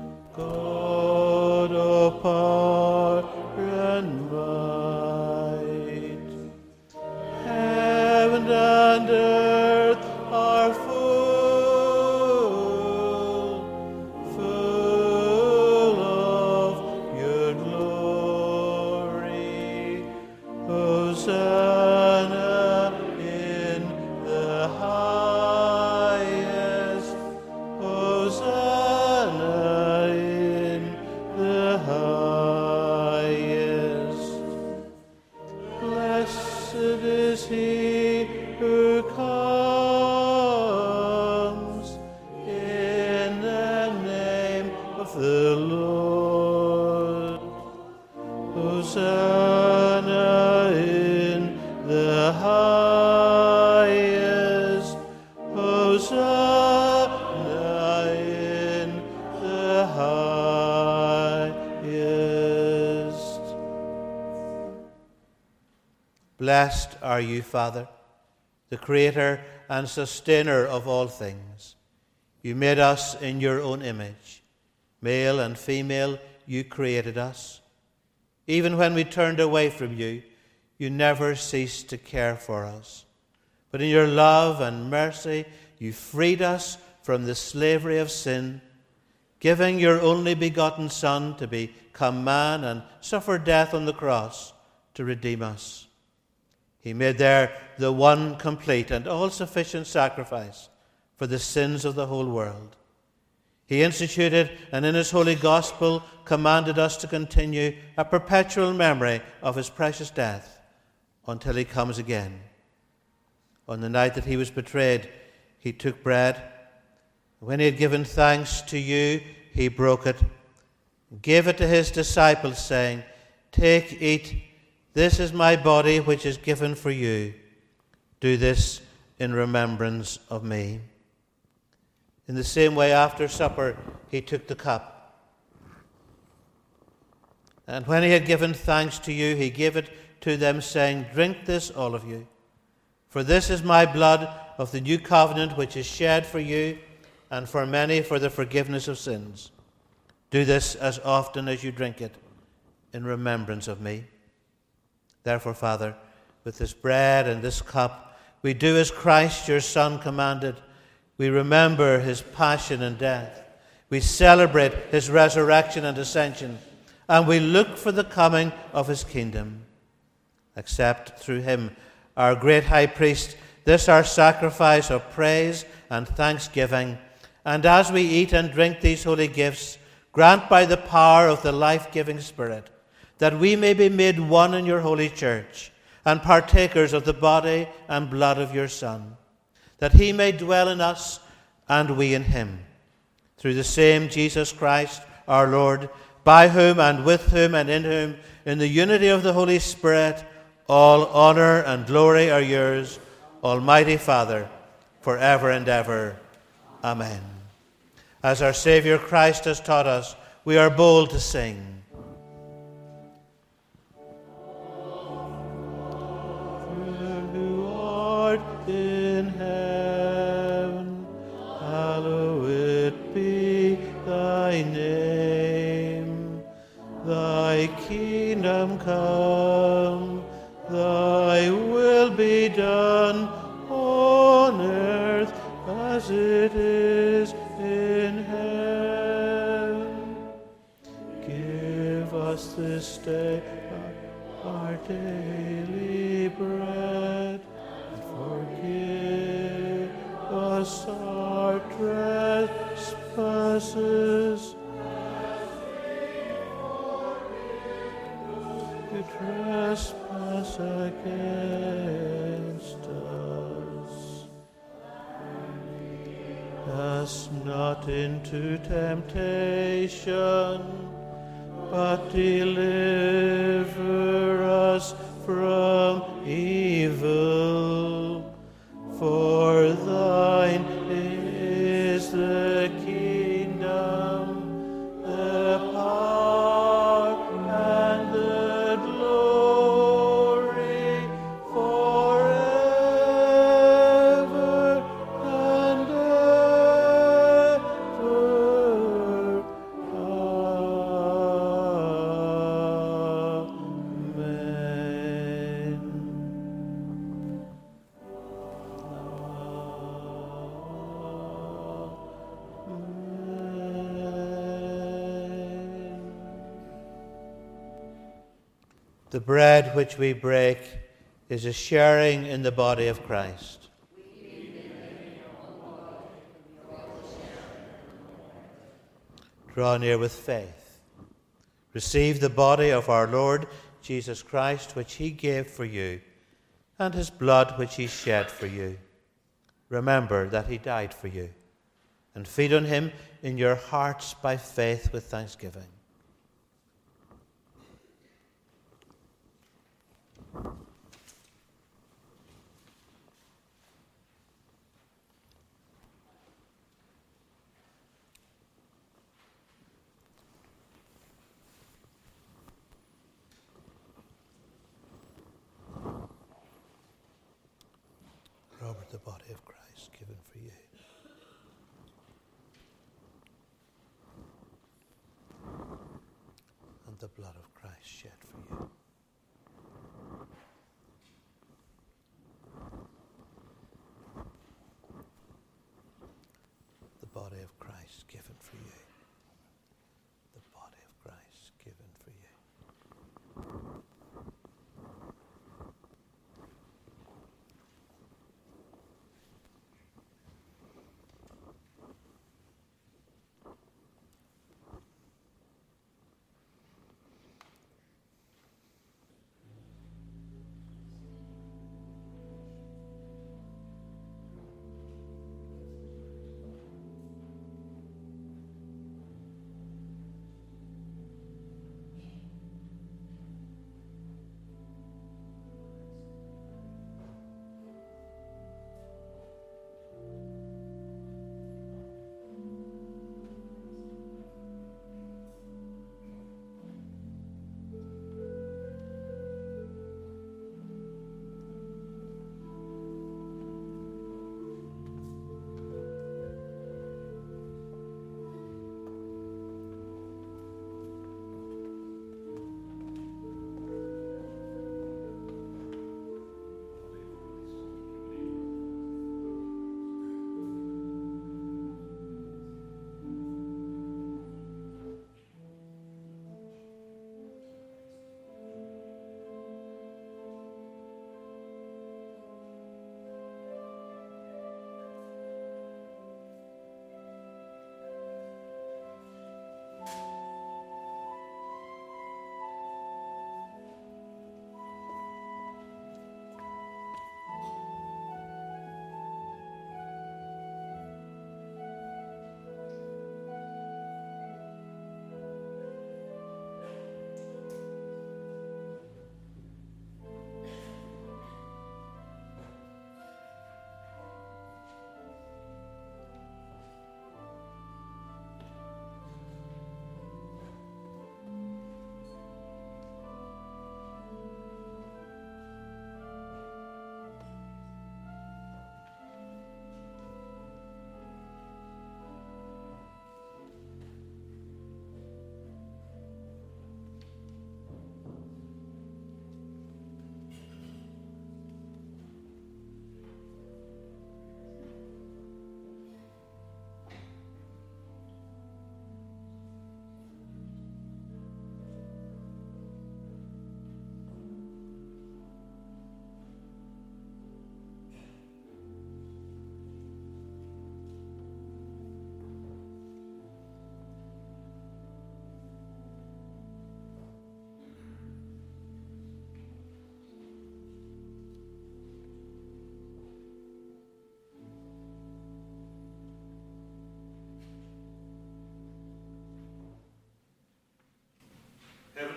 God of power and might. Heaven and earth are full, full of your glory. Hosanna in the highest. Hosanna in the highest. Blessed is he who comes in the name of the Lord. Hosanna in the highest. Hosanna in the highest. Blessed are you, Father, the Creator and Sustainer of all things. You made us in your own image. Male and female, you created us. Even when we turned away from you, you never ceased to care for us. But in your love and mercy, you freed us from the slavery of sin, giving your only begotten Son to become man and suffer death on the cross to redeem us. He made there the one complete and all-sufficient sacrifice for the sins of the whole world. He instituted and in his holy gospel commanded us to continue a perpetual memory of his precious death until he comes again. On the night that he was betrayed, he took bread. When he had given thanks to you, he broke it, gave it to his disciples, saying, Take, eat, this is my body which is given for you. Do this in remembrance of me. In the same way, after supper, he took the cup. And when he had given thanks to you, he gave it to them, saying, Drink this, all of you. For this is my blood of the new covenant, which is shed for you and for many for the forgiveness of sins. Do this as often as you drink it in remembrance of me. Therefore, Father, with this bread and this cup, we do as Christ your Son commanded. We remember his passion and death. We celebrate his resurrection and ascension. And we look for the coming of his kingdom. Accept through him, our great high priest, this our sacrifice of praise and thanksgiving. And as we eat and drink these holy gifts, grant by the power of the life-giving Spirit that we may be made one in your holy church and partakers of the body and blood of your Son, that he may dwell in us and we in him. Through the same Jesus Christ, our Lord, by whom and with whom and in whom, in the unity of the Holy Spirit, all honor and glory are yours, Almighty Father, forever and ever. Amen. As our Saviour Christ has taught us, we are bold to sing. Who art in heaven, hallowed be will be done on earth as it is in heaven. Give us this day our daily bread, and forgive us our trespasses, who trespass against us. Us not into temptation, but deliver us from evil. For thine is the kingdom, the power, and the glory forever and ever. The bread which we break is a sharing in the body of Christ. Draw near with faith. Receive the body of our Lord Jesus Christ, which he gave for you, and his blood which he shed for you. Remember that he died for you, and feed on him in your hearts by faith with thanksgiving. Robert, the body of Christ given for you. And the blood of Christ shed for you. The body of Christ given for you. The body of Christ given for you.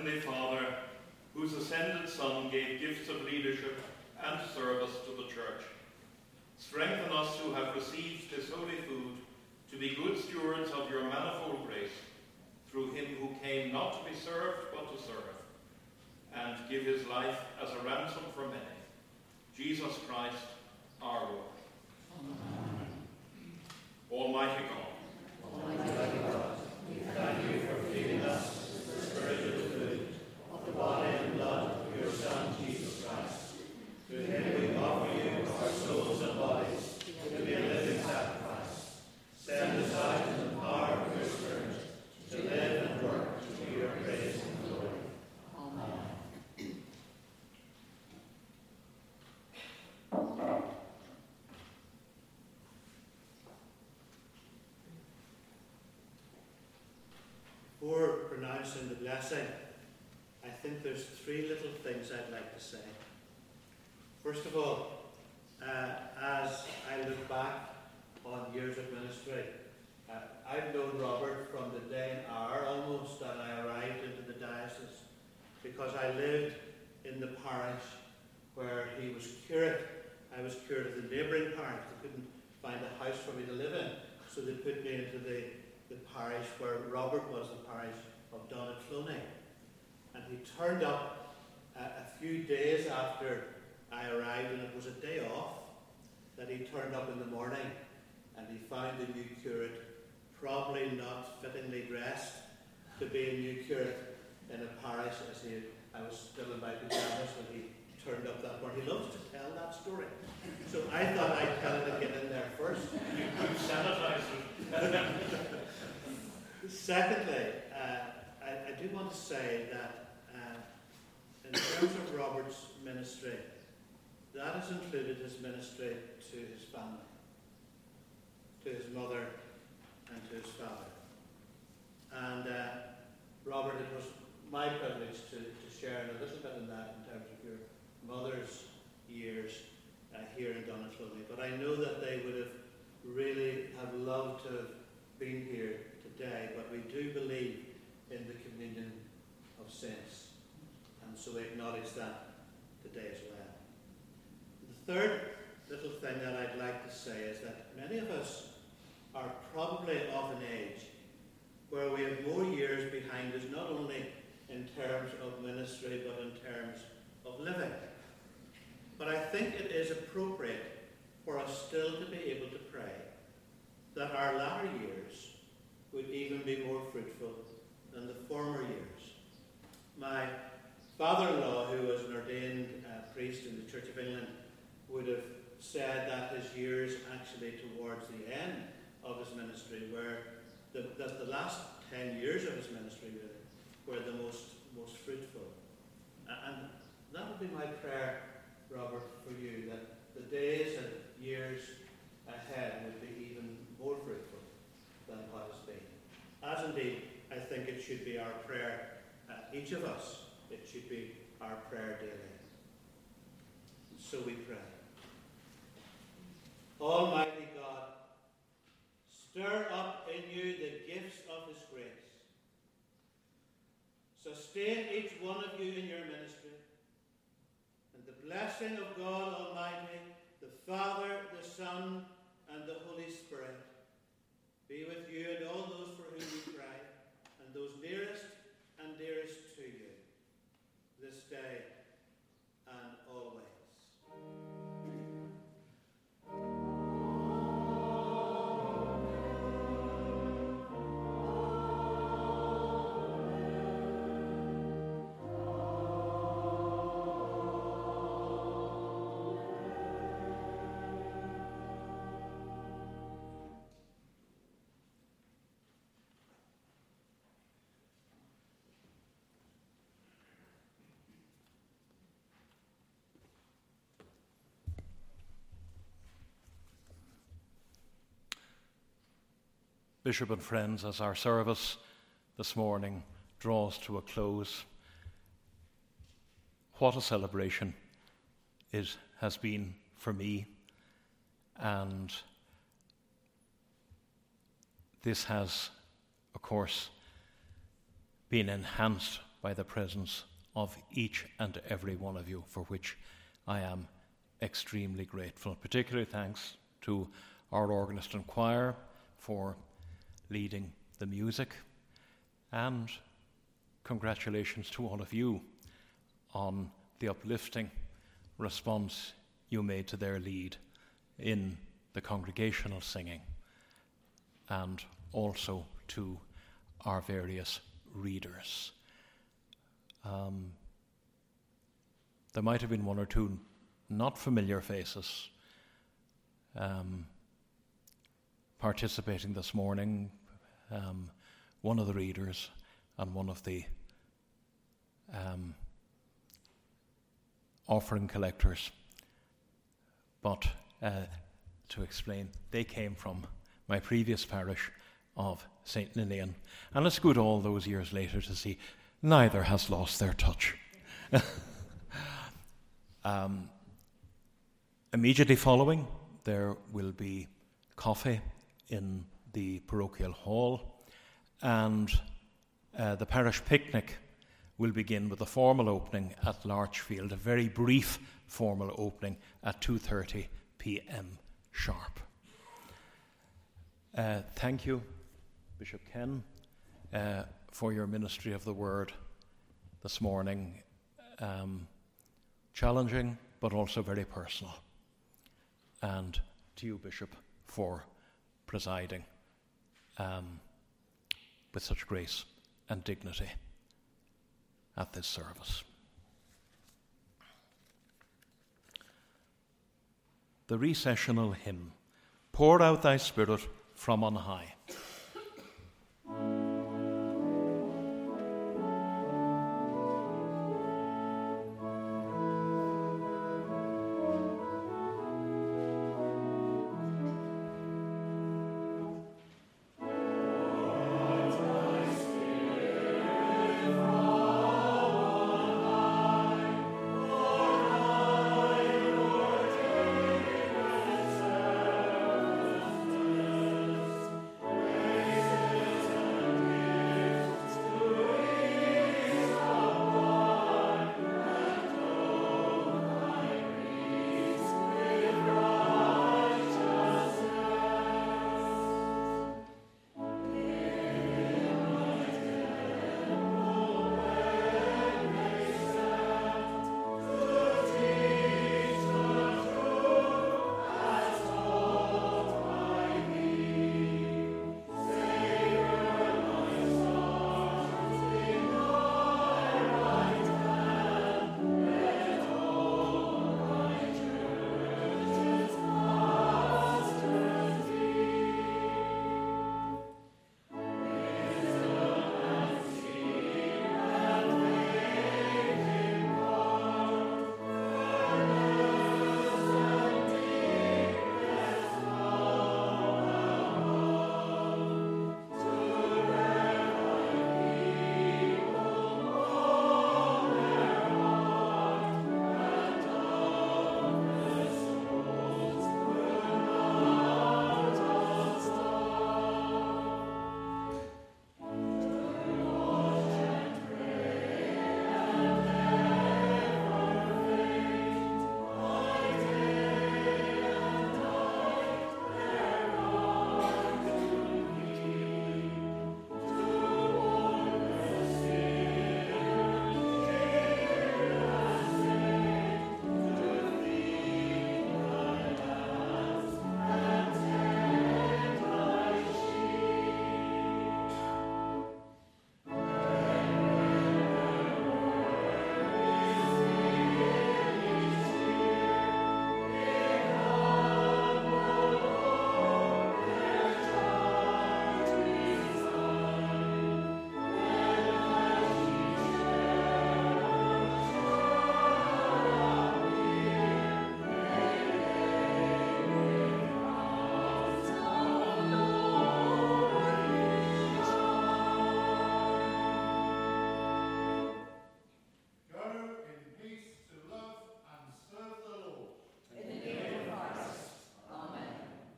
Heavenly Father, whose ascended Son gave gifts of leadership and service to the Church, strengthen us who have received his holy food to be good stewards of your manifold grace, through him who came not to be served but to serve, and give his life as a ransom for many, Jesus Christ our Lord. Amen. Almighty God, Almighty God, we thank you for feeding us with the spiritual food of the body and blood of your Son, Jesus Christ. Through him we offer you our souls and bodies to be a living sacrifice, set aside in the power of your Spirit, to live and work to your praise and glory. Amen. Before pronouncing the blessing, I think there's three little things I'd like to say. First of all, uh, as I look back on years of ministry, uh, I've known Robert from the day and hour almost that I arrived into the diocese, because I lived in the parish where he was curate. I was curate of the neighbouring parish. They couldn't find a house for me to live in, so they put me into the, the parish where Robert was, the parish of Donaghcloney. And he turned up uh, a few days after I arrived, and it was a day off, that he turned up in the morning and he found the new curate probably not fittingly dressed to be a new curate in a parish, as he, I was still in my pajamas when he turned up that morning. He loves to tell that story. So I thought I'd tell it and get in there first. You could sanitize it. Secondly, uh, I, I do want to say that uh, in terms of Robert's ministry, that has included his ministry to his family, to his mother and to his father. And uh, Robert, it was my privilege to, to share a little bit in that in terms of your mother's years uh, here in Donaghcloney. But I know that they would have really have loved to have been here today, but we do believe in the communion of saints, and so we acknowledge that today as well. The third little thing that I'd like to say is that many of us are probably of an age where we have more years behind us, not only in terms of ministry, but in terms of living. But I think it is appropriate for us still to be able to pray that our latter years would even be more fruitful than the former years. My father-in-law, who was an ordained uh, priest in the Church of England, would have said that his years actually towards the end of his ministry were the, that the last ten years of his ministry really were the most, most fruitful. And that would be my prayer, Robert, for you, that the days and years ahead would be even more fruitful than what has been. As indeed, I think it should be our prayer, uh, each of us, it should be our prayer daily. So we pray. Almighty God, stir up in you the gifts of his grace. Sustain each one of you in your ministry. And the blessing of God Almighty, the Father, the Son, and the Holy Spirit be with you and all those for whom we pray, and those nearest and dearest to you, this day and always. Bishop and friends, as our service this morning draws to a close, what a celebration it has been for me, and this has, of course, been enhanced by the presence of each and every one of you, for which I am extremely grateful. Particularly thanks to our organist and choir for leading the music, and congratulations to all of you on the uplifting response you made to their lead in the congregational singing, and also to our various readers. Um, there might have been one or two not familiar faces um, participating this morning, um, one of the readers and one of the um, offering collectors. But uh, to explain, they came from my previous parish of Saint Ninian, and it's good all those years later to see neither has lost their touch. um, immediately following, there will be coffee in the parochial hall, and uh, the parish picnic will begin with a formal opening at Larchfield, a very brief formal opening at two thirty p.m. sharp. Uh, thank you, Bishop Ken, uh, for your ministry of the word this morning. Um, challenging, but also very personal. And to you, Bishop, for presiding um, with such grace and dignity at this service. The recessional hymn, Pour out thy Spirit from on high.